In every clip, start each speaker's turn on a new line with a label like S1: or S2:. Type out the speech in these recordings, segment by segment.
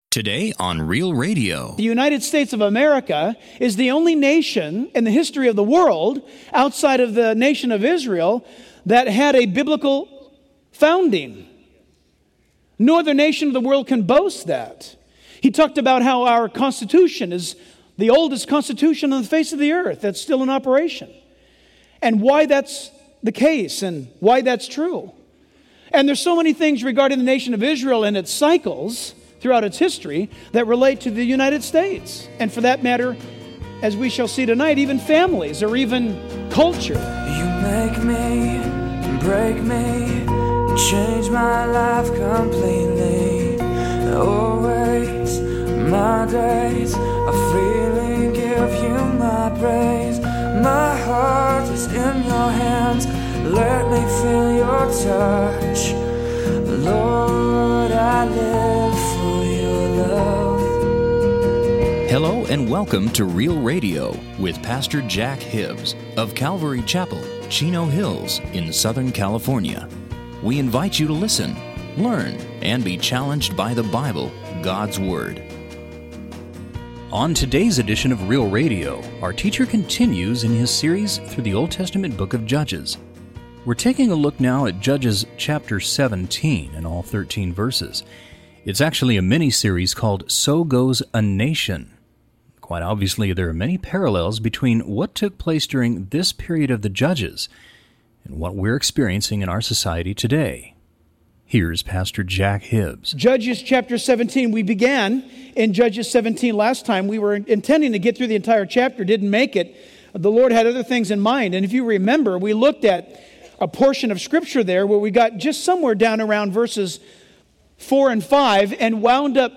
S1: Today on Real Radio.
S2: The United States of America is the only nation in the history of the world outside of the nation of Israel that had a biblical founding. No other nation of the world can boast that. He talked about how our Constitution is the oldest Constitution on the face of the earth that's still in operation, and why that's the case and why that's true. And there's so many things regarding the nation of Israel and its cycles throughout its history that relate to the United States. And for that matter, as we shall see tonight, even families or even culture.
S3: You make me, break me, change my life completely. Always my days of freely give you my praise. My heart is in your hands, let me feel your touch. Lord, I live for your love.
S1: Hello and welcome to Real Radio with Pastor Jack Hibbs of Calvary Chapel, Chino Hills in Southern California. We invite you to listen, learn, and be challenged by the Bible, God's Word. On today's edition of Real Radio, our teacher continues in his series through the Old Testament book of Judges. We're taking a look now at Judges chapter 17 and all 13 verses. It's actually a mini-series called So Goes a Nation. Quite obviously, there are many parallels between what took place during this period of the Judges and what we're experiencing in our society today. Here's Pastor Jack Hibbs.
S2: Judges chapter 17. We began in Judges 17 last time. We were intending to get through the entire chapter, didn't make it. The Lord had other things in mind. And if you remember, we looked at a portion of Scripture there where we got just somewhere down around verses 4 and 5 and wound up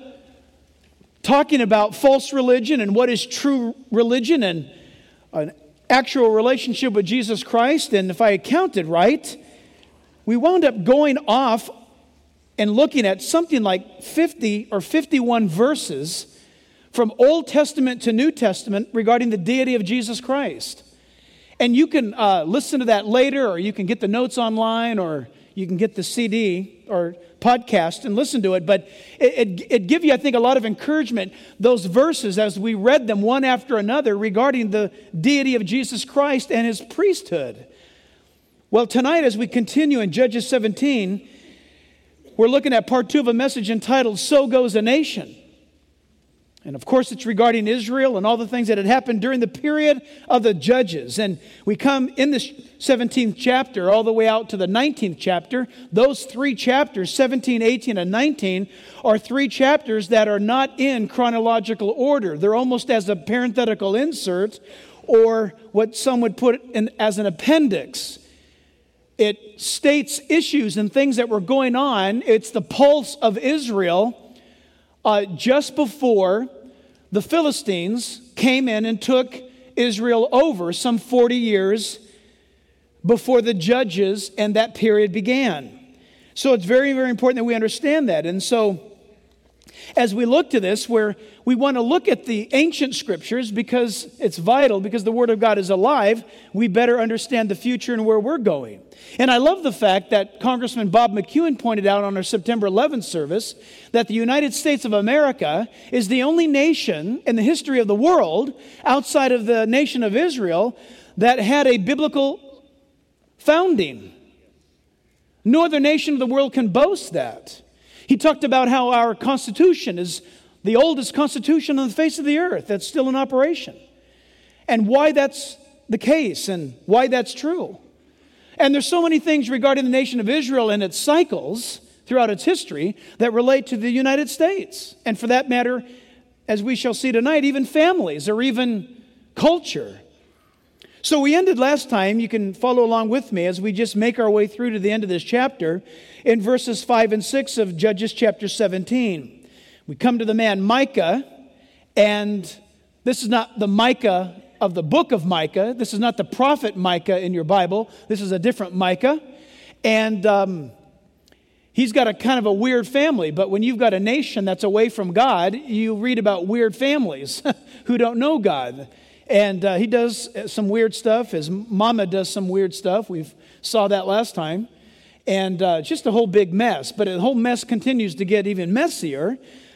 S2: talking about false religion and what is true religion and an actual relationship with Jesus Christ. And if I counted right, we wound up going off and looking at something like 50 or 51 verses from Old Testament to New Testament regarding the deity of Jesus Christ. And you can listen to that later, or you can get the notes online, or you can get the CD or podcast and listen to it. But it give you, I think, a lot of encouragement, those verses as we read them one after another regarding the deity of Jesus Christ and His priesthood. Well, tonight as we continue in Judges 17, we're looking at part 2 of a message entitled, So Goes a Nation. And of course, it's regarding Israel and all the things that had happened during the period of the Judges. And we come in this 17th chapter all the way out to the 19th chapter. Those 3 chapters, 17, 18, and 19, are 3 chapters that are not in chronological order. They're almost as a parenthetical insert, or what some would put in as an appendix. It states issues and things that were going on. It's the pulse of Israel just before the Philistines came in and took Israel over, some 40 years before the Judges and that period began. So it's very, very important that we understand that. And so as we look to this, where we want to look at the ancient scriptures because it's vital, because the Word of God is alive, we better understand the future and where we're going. And I love the fact that Congressman Bob McEwen pointed out on our September 11th service that the United States of America is the only nation in the history of the world outside of the nation of Israel that had a biblical founding. No other nation of the world can boast that. He talked about how our Constitution is the oldest Constitution on the face of the earth that's still in operation, and why that's the case and why that's true. And there's so many things regarding the nation of Israel and its cycles throughout its history that relate to the United States. And for that matter, as we shall see tonight, even families or even culture. So we ended last time, you can follow along with me as we just make our way through to the end of this chapter, in verses 5 and 6 of Judges chapter 17. We come to the man Micah, and this is not the Micah of the book of Micah. This is not the prophet Micah in your Bible. This is a different Micah. And he's got a kind of a weird family, but when you've got a nation that's away from God, you read about weird families who don't know God. And he does some weird stuff. His mama does some weird stuff. We saw that last time. And just a whole big mess. But the whole mess continues to get even messier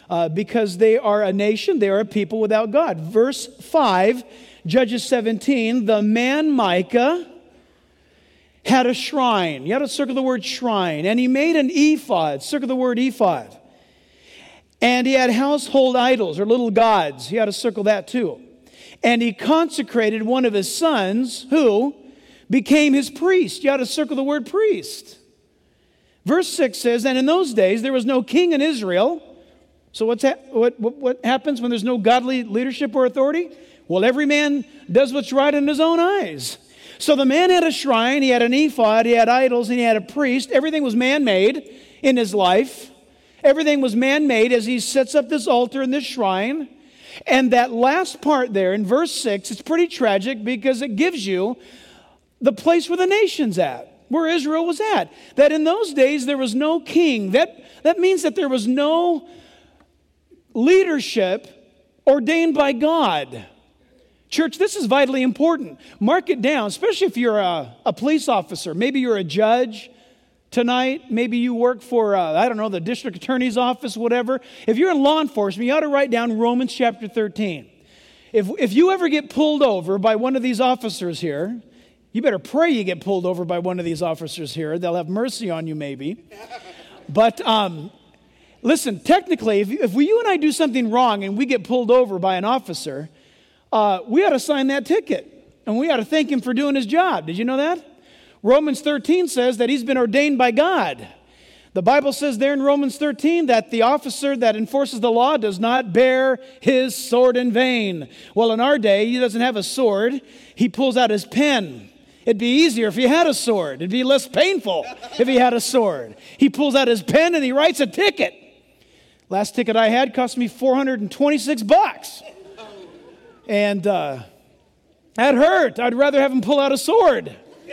S2: because they are a nation, they are a people without God. Verse 5, Judges 17, the man Micah had a shrine. You got to circle the word shrine. And he made an ephod. Circle the word ephod. And he had household idols or little gods. You got to circle that too. And he consecrated one of his sons who became his priest. You got to circle the word priest. Verse 6 says, and in those days there was no king in Israel. So what happens when there's no godly leadership or authority? Well, every man does what's right in his own eyes. So the man had a shrine, he had an ephod, he had idols, and he had a priest. Everything was man-made in his life. Everything was man-made as he sets up this altar and this shrine. And that last part there in verse 6, it's pretty tragic because it gives you the place where the nation's at, where Israel was at. That in those days there was no king. That means that there was no leadership ordained by God. Church, this is vitally important. Mark it down, especially if you're a police officer. Maybe you're a judge tonight. Maybe you work for, the district attorney's office, whatever. If you're in law enforcement, you ought to write down Romans chapter 13. If you ever get pulled over by one of these officers here, you better pray you get pulled over by one of these officers here. They'll have mercy on you maybe. But listen, technically, if you and I do something wrong and we get pulled over by an officer, we ought to sign that ticket, and we ought to thank him for doing his job. Did you know that? Romans 13 says that he's been ordained by God. The Bible says there in Romans 13 that the officer that enforces the law does not bear his sword in vain. Well, in our day, he doesn't have a sword. He pulls out his pen. It'd be easier if he had a sword. It'd be less painful if he had a sword. He pulls out his pen and he writes a ticket. Last ticket I had cost me $426. And that hurt. I'd rather have him pull out a sword.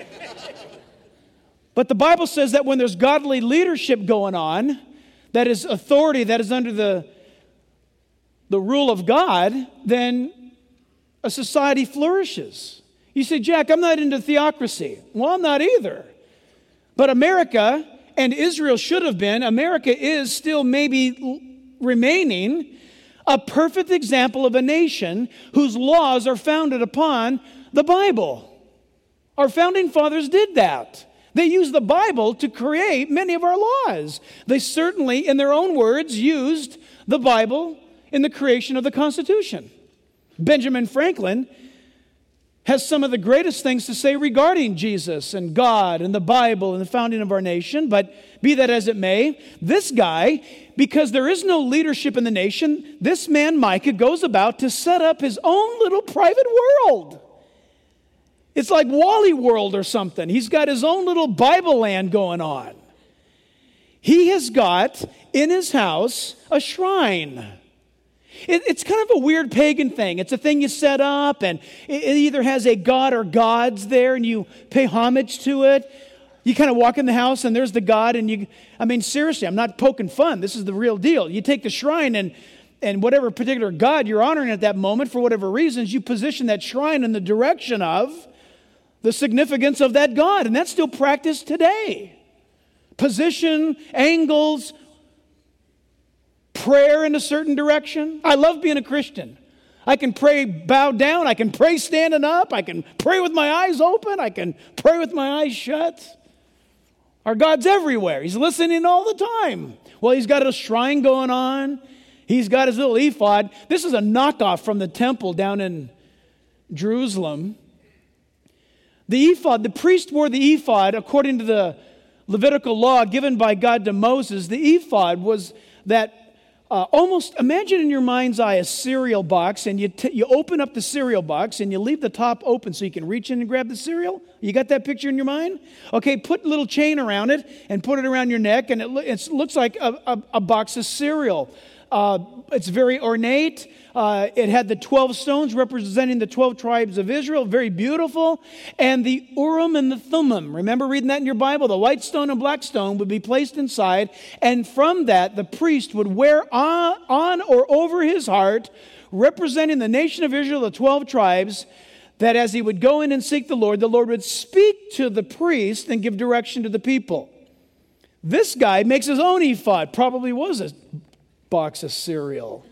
S2: But the Bible says that when there's godly leadership going on, that is authority that is under the rule of God, then a society flourishes. You say, Jack, I'm not into theocracy. Well, I'm not either. But America, and Israel should have been, America is still maybe remaining a perfect example of a nation whose laws are founded upon the Bible. Our founding fathers did that. They used the Bible to create many of our laws. They certainly, in their own words, used the Bible in the creation of the Constitution. Benjamin Franklin has some of the greatest things to say regarding Jesus and God and the Bible and the founding of our nation, but be that as it may, this guy, because there is no leadership in the nation, this man Micah goes about to set up his own little private world. It's like Wally World or something. He's got his own little Bible land going on. He has got in his house a shrine. It's kind of a weird pagan thing. It's a thing you set up, and it either has a god or gods there, and you pay homage to it. You kind of walk in the house, and there's the god, and seriously, I'm not poking fun. This is the real deal. You take the shrine, and whatever particular god you're honoring at that moment, for whatever reasons, you position that shrine in the direction of the significance of that God, and that's still practiced today. Position, angles, prayer in a certain direction. I love being a Christian. I can pray bowed down. I can pray standing up. I can pray with my eyes open. I can pray with my eyes shut. Our God's everywhere. He's listening all the time. Well, he's got a shrine going on. He's got his little ephod. This is a knockoff from the temple down in Jerusalem. The ephod, the priest wore the ephod according to the Levitical law given by God to Moses. The ephod was that almost, imagine in your mind's eye a cereal box, and you open up the cereal box and you leave the top open so you can reach in and grab the cereal. You got that picture in your mind? Okay, put a little chain around it and put it around your neck, and it looks like a box of cereal. It's very ornate. It had the 12 stones representing the 12 tribes of Israel. Very beautiful. And the Urim and the Thummim. Remember reading that in your Bible? The white stone and black stone would be placed inside. And from that, the priest would wear on or over his heart, representing the nation of Israel, the 12 tribes, that as he would go in and seek the Lord would speak to the priest and give direction to the people. This guy makes his own ephod. Probably was a box of cereal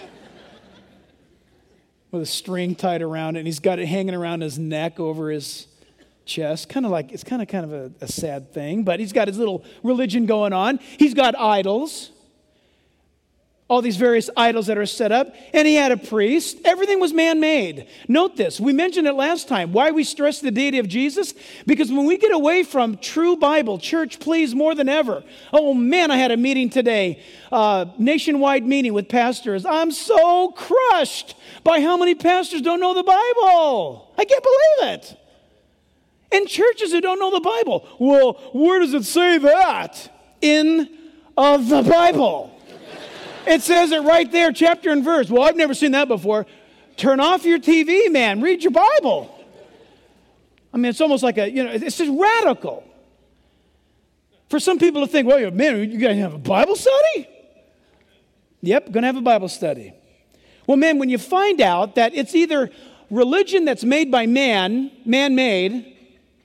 S2: with a string tied around it, and he's got it hanging around his neck over his chest. It's kind of a sad thing, but he's got his little religion going on. He's got idols, all these various idols that are set up, and he had a priest. Everything was man-made. Note this. We mentioned it last time. Why we stress the deity of Jesus? Because when we get away from true Bible, church, please, more than ever. Oh, man, I had a meeting today, nationwide meeting with pastors. I'm so crushed by how many pastors don't know the Bible. I can't believe it. And churches who don't know the Bible. Well, where does it say that? In of the Bible. It says it right there, chapter and verse. Well, I've never seen that before. Turn off your TV, man. Read your Bible. I mean, it's almost like it's just radical. For some people to think, well, man, you guys have a Bible study? Yep, going to have a Bible study. Well, man, when you find out that it's either religion that's made by man, man-made,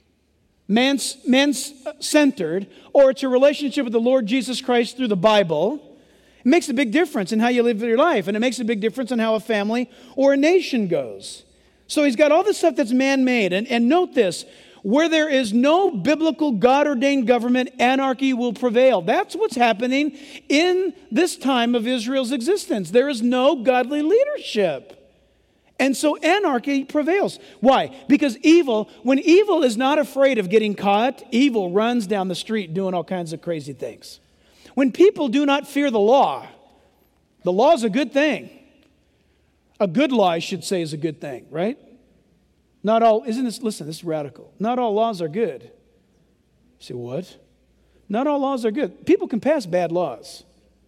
S2: man-centered, or it's a relationship with the Lord Jesus Christ through the Bible, it makes a big difference in how you live your life, and it makes a big difference in how a family or a nation goes. So he's got all this stuff that's man-made. And note this, where there is no biblical God-ordained government, anarchy will prevail. That's what's happening in this time of Israel's existence. There is no godly leadership. And so anarchy prevails. Why? Because when evil is not afraid of getting caught, evil runs down the street doing all kinds of crazy things. When people do not fear the law is a good thing. A good law, I should say, is a good thing, right? Listen, this is radical. Not all laws are good. You say, what? Not all laws are good. People can pass bad laws.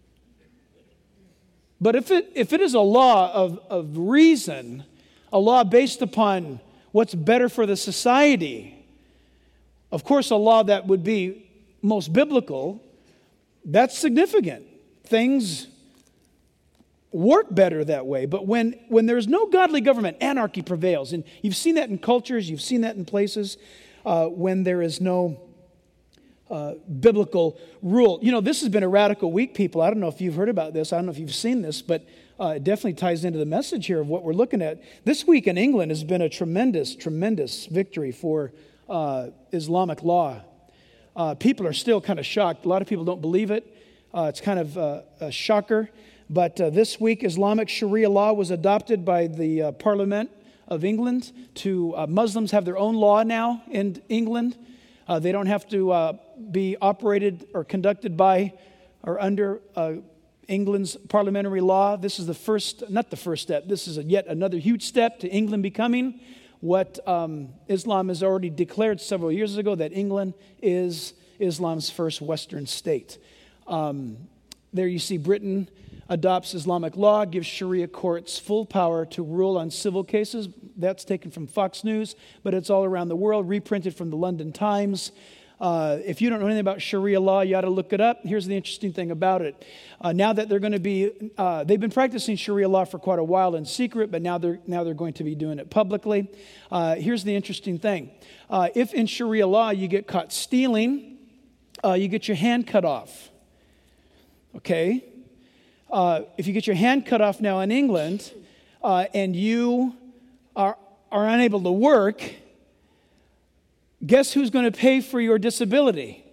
S2: But if it is a law of reason, a law based upon what's better for the society, of course, a law that would be most biblical, that's significant. Things work better that way. But when there's no godly government, anarchy prevails. And you've seen that in cultures, you've seen that in places when there is no biblical rule. This has been a radical week, people. I don't know if you've heard about this. I don't know if you've seen this, but it definitely ties into the message here of what we're looking at. This week in England has been a tremendous, tremendous victory for Islamic law. People are still kind of shocked. A lot of people don't believe it. It's kind of a shocker. But this week, Islamic Sharia law was adopted by the Parliament of England. Muslims have their own law now in England. They don't have to be operated or conducted by or under England's parliamentary law. This is not the first step. This is yet another huge step to England becoming what Islam has already declared several years ago, that England is Islam's first Western state. There you see Britain adopts Islamic law, gives Sharia courts full power to rule on civil cases. That's taken from Fox News, but it's all around the world, reprinted from the London Times. If you don't know anything about Sharia law, you ought to look it up. Here's the interesting thing about it. Now that they're going to be, they've been practicing Sharia law for quite a while in secret, but now they're going to be doing it publicly. Here's the interesting thing. If in Sharia law you get caught stealing, you get your hand cut off. Okay? If you get your hand cut off now in England, and you are unable to work, guess who's going to pay for your disability?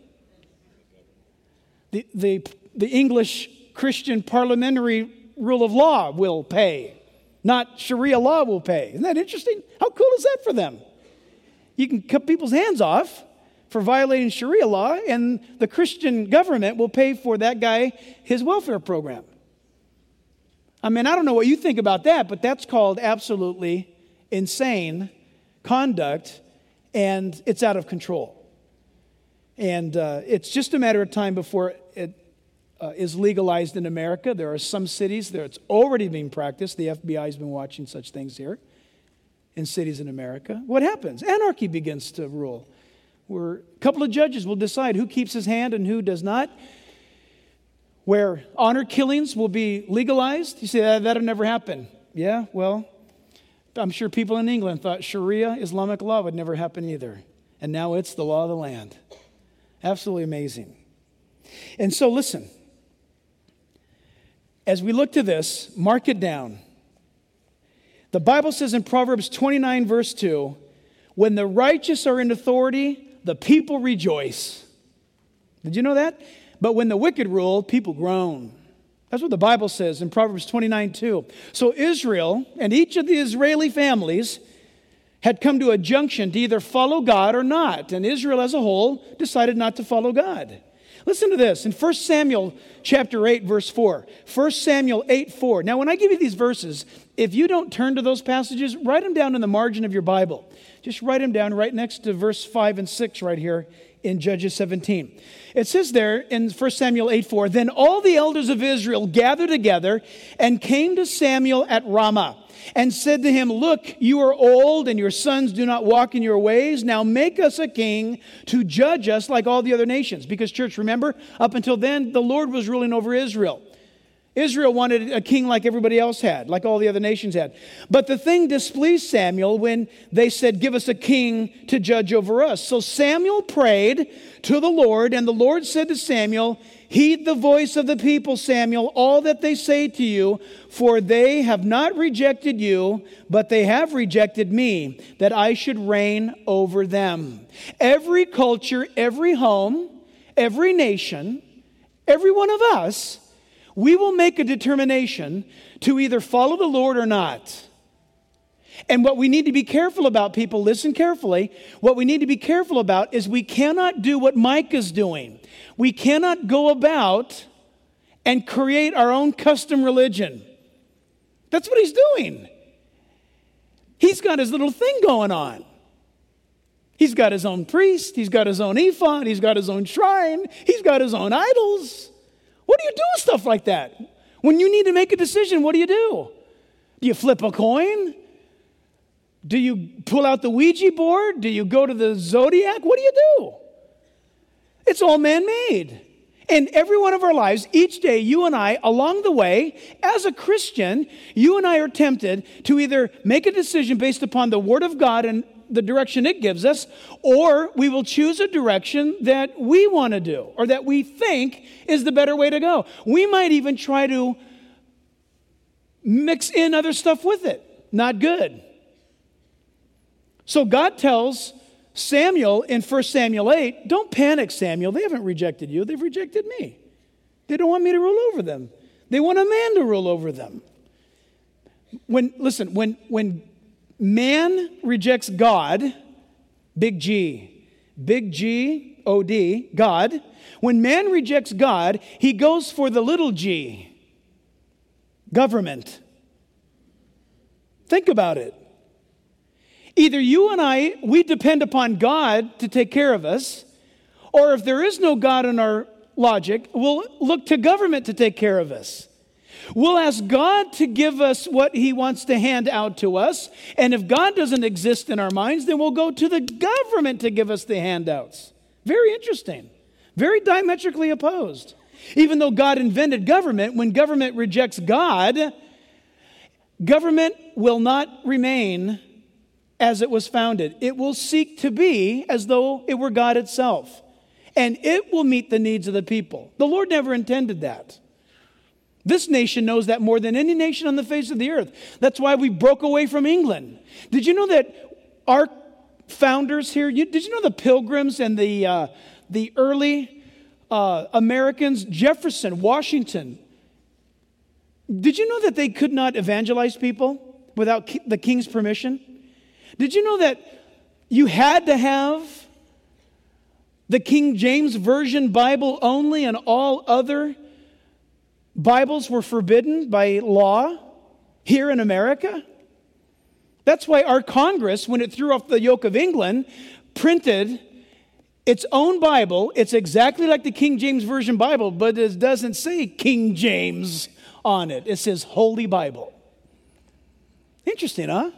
S2: The English Christian parliamentary rule of law will pay, not Sharia law will pay. Isn't that interesting? How cool is that for them? You can cut people's hands off for violating Sharia law, and the Christian government will pay for that guy his welfare program. I mean, I don't know what you think about that, but that's called absolutely insane conduct, and it's out of control. And it's just a matter of time before it is legalized in America. There are some cities there it's already being practiced. The FBI has been watching such things here in cities in America. What happens? Anarchy begins to rule. Where a couple of judges will decide who keeps his hand and who does not. Where honor killings will be legalized. You say, that'll never happen. Yeah, well, I'm sure people in England thought Sharia, Islamic law, would never happen either. And now it's the law of the land. Absolutely amazing. And so listen, As we look to this, mark it down. The Bible says in Proverbs 29, verse 2, when the righteous are in authority, the people rejoice. Did you know that? But when the wicked rule, people groan. That's what the Bible says in Proverbs 29, 2. So Israel and each of the Israeli families had come to a junction to either follow God or not. And Israel as a whole decided not to follow God. Listen to this in 1 Samuel chapter 8, verse 4. 1 Samuel 8, 4. Now, when I give you these verses, if you don't turn to those passages, write them down in the margin of your Bible. Just write them down right next to verse 5 and 6 right here in Judges 17. It says there in 1 Samuel 8, 4, then all the elders of Israel gathered together and came to Samuel at Ramah and said to him, look, you are old and your sons do not walk in your ways. Now make us a king to judge us like all the other nations. Because, church, remember, up until then, the Lord was ruling over Israel. Israel wanted a king like everybody else had, like all the other nations had. But the thing displeased Samuel when they said, give us a king to judge over us. So Samuel prayed to the Lord, and the Lord said to Samuel, heed the voice of the people, Samuel, all that they say to you, for they have not rejected you, but they have rejected me, that I should reign over them. Every culture, every home, every nation, every one of us, we will make a determination to either follow the Lord or not. And what we need to be careful about, people, listen carefully, what we need to be careful about is we cannot do what Micah's doing. We cannot go about and create our own custom religion. That's what he's doing. He's got his little thing going on. He's got his own priest. He's got his own ephod. He's got his own shrine. He's got his own idols. What do you do with stuff like that? When you need to make a decision, what do? Do you flip a coin? Do you pull out the Ouija board? Do you go to the Zodiac? What do you do? It's all man-made. In every one of our lives, each day, you and I, along the way, as a Christian, you and I are tempted to either make a decision based upon the Word of God and the direction it gives us, or we will choose a direction that we want to do or that we think is the better way to go. We might even try to mix in other stuff with it. Not good. So God tells Samuel in 1 Samuel 8, don't panic, Samuel. They haven't rejected you. They've rejected me. They don't want me to rule over them. They want a man to rule over them. When man rejects God, big G, O-D, God. When man rejects God, he goes for the little g, government. Think about it. Either you and I, we depend upon God to take care of us, or if there is no God in our logic, we'll look to government to take care of us. We'll ask God to give us what he wants to hand out to us. And if God doesn't exist in our minds, then we'll go to the government to give us the handouts. Very interesting. Very diametrically opposed. Even though God invented government, when government rejects God, government will not remain as it was founded. It will seek to be as though it were God itself. And it will meet the needs of the people. The Lord never intended that. This nation knows that more than any nation on the face of the earth. That's why we broke away from England. Did you know that our founders here, did you know the Pilgrims and the early Americans, Jefferson, Washington, did you know that they could not evangelize people without the king's permission? Did you know that you had to have the King James Version Bible only, and all other Bibles were forbidden by law here in America? That's why our Congress, when it threw off the yoke of England, printed its own Bible. It's exactly like the King James Version Bible, but it doesn't say King James on it. It says Holy Bible. Interesting, huh?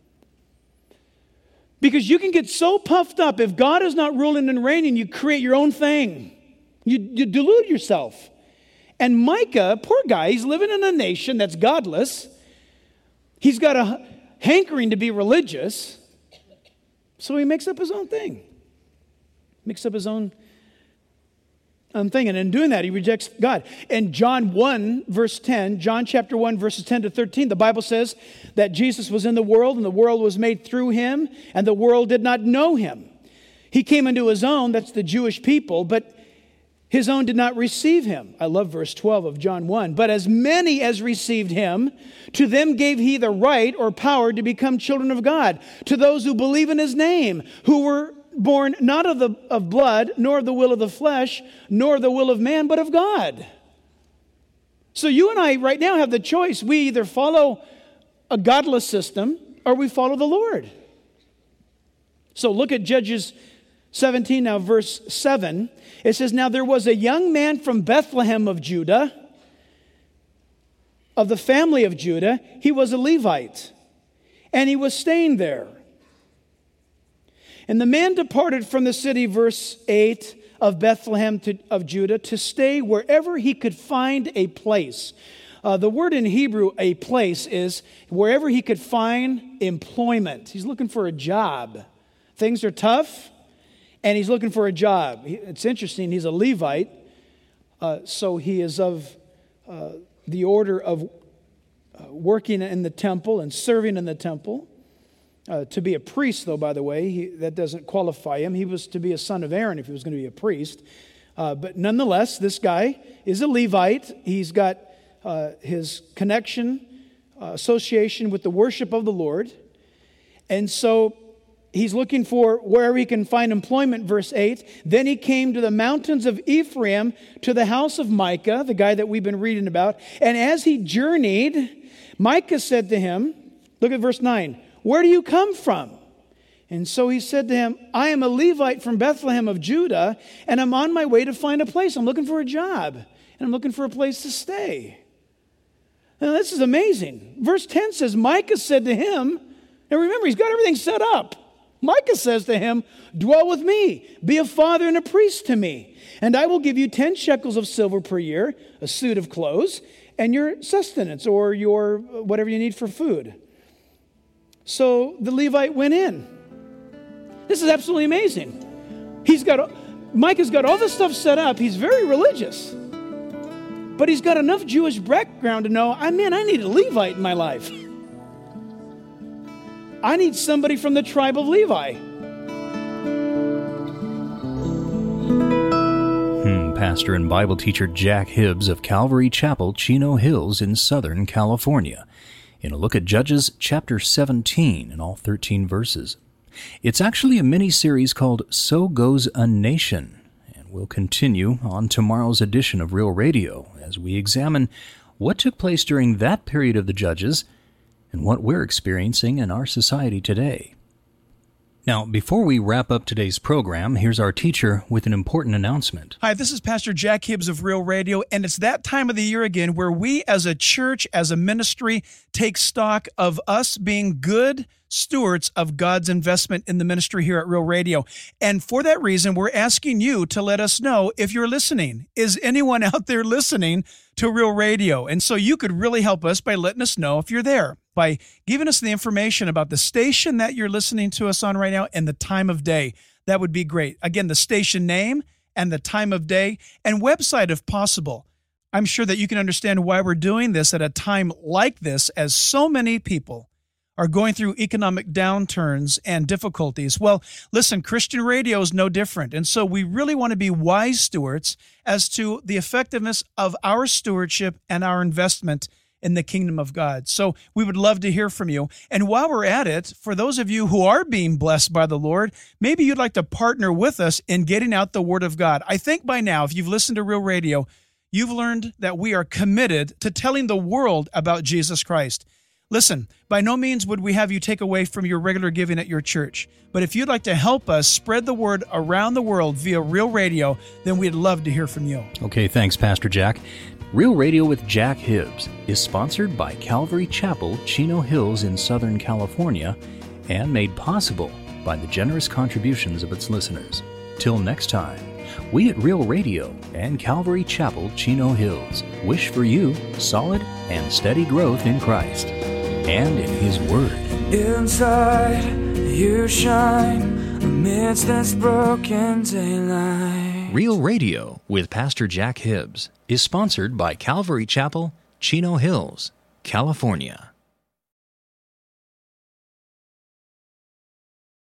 S2: Because you can get so puffed up. If God is not ruling and reigning, you create your own thing. You delude yourself. And Micah, poor guy, he's living in a nation that's godless. He's got a hankering to be religious. So he makes up his own thing. Makes up his own thing. And in doing that, he rejects God. In John 1, verse 10, John chapter 1, verses 10 to 13, the Bible says that Jesus was in the world, and the world was made through him, and the world did not know him. He came into his own, that's the Jewish people, but his own did not receive him. I love verse 12 of John 1. But as many as received him, to them gave he the right or power to become children of God, to those who believe in his name, who were born not of blood, nor of the will of the flesh, nor of the will of man, but of God. So you and I right now have the choice. We either follow a godless system or we follow the Lord. So look at Judges 17 now, verse 7. It says, now there was a young man from Bethlehem of Judah, of the family of Judah. He was a Levite, and he was staying there. And the man departed from the city, verse 8, of Bethlehem of Judah, to stay wherever he could find a place. The word in Hebrew, a place, is wherever he could find employment. He's looking for a job. Things are tough, and he's looking for a job. It's interesting, he's a Levite, so he is of the order of working in the temple and serving in the temple. To be a priest, though, by the way, that doesn't qualify him. He was to be a son of Aaron if he was going to be a priest. But nonetheless, this guy is a Levite. He's got his connection, association with the worship of the Lord. And so he's looking for wherever he can find employment, verse 8. Then he came to the mountains of Ephraim, to the house of Micah, the guy that we've been reading about. And as he journeyed, Micah said to him, look at verse 9, where do you come from? And so he said to him, I am a Levite from Bethlehem of Judah, and I'm on my way to find a place. I'm looking for a job, and I'm looking for a place to stay. Now, this is amazing. Verse 10 says, Micah said to him, and remember, he's got everything set up. Micah says to him, dwell with me, be a father and a priest to me, and I will give you 10 shekels of silver per year, a suit of clothes, and your sustenance, or your whatever you need for food. So the Levite went in. This is absolutely amazing. Micah's got all this stuff set up. He's very religious. But he's got enough Jewish background to know, I need a Levite in my life. I need somebody from the tribe of Levi.
S1: Pastor and Bible teacher Jack Hibbs of Calvary Chapel, Chino Hills in Southern California, in a look at Judges chapter 17 and all 13 verses. It's actually a mini-series called So Goes a Nation, and we'll continue on tomorrow's edition of Real Radio as we examine what took place during that period of the Judges and what we're experiencing in our society today. Now, before we wrap up today's program, here's our teacher with an important announcement.
S2: Hi, this is Pastor Jack Hibbs of Real Radio, and it's that time of the year again where we as a church, as a ministry, take stock of us being good stewards of God's investment in the ministry here at Real Radio. And for that reason, we're asking you to let us know if you're listening. Is anyone out there listening to Real Radio? And so you could really help us by letting us know if you're there, by giving us the information about the station that you're listening to us on right now and the time of day. That would be great. Again, the station name and the time of day and website if possible. I'm sure that you can understand why we're doing this at a time like this, as so many people are going through economic downturns and difficulties. Well, listen, Christian radio is no different. And so we really want to be wise stewards as to the effectiveness of our stewardship and our investment in the kingdom of God. So we would love to hear from you. And while we're at it, for those of you who are being blessed by the Lord, maybe you'd like to partner with us in getting out the Word of God. I think by now, if you've listened to Real Radio, you've learned that we are committed to telling the world about Jesus Christ. Listen, by no means would we have you take away from your regular giving at your church. But if you'd like to help us spread the word around the world via Real Radio, then we'd love to hear from you.
S1: Okay, thanks, Pastor Jack. Real Radio with Jack Hibbs is sponsored by Calvary Chapel, Chino Hills in Southern California, and made possible by the generous contributions of its listeners. Till next time, we at Real Radio and Calvary Chapel, Chino Hills wish for you solid and steady growth in Christ and in His Word.
S3: Inside, you shine amidst this broken daylight.
S1: Real Radio with Pastor Jack Hibbs is sponsored by Calvary Chapel, Chino Hills, California.